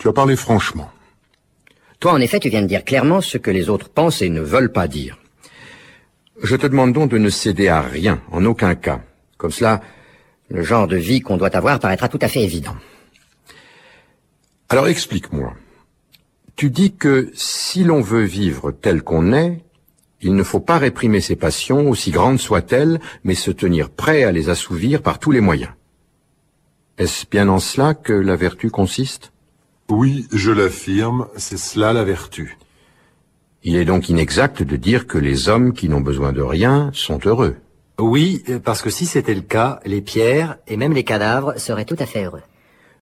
Tu as parlé franchement. Toi, en effet, tu viens de dire clairement ce que les autres pensent et ne veulent pas dire. Je te demande donc de ne céder à rien, en aucun cas. Comme cela, le genre de vie qu'on doit avoir paraîtra tout à fait évident. Alors explique-moi. Tu dis que si l'on veut vivre tel qu'on est, il ne faut pas réprimer ses passions, aussi grandes soient-elles, mais se tenir prêt à les assouvir par tous les moyens. Est-ce bien en cela que la vertu consiste ? Oui, je l'affirme, c'est cela la vertu. Il est donc inexact de dire que les hommes qui n'ont besoin de rien sont heureux. Oui, parce que si c'était le cas, les pierres et même les cadavres seraient tout à fait heureux.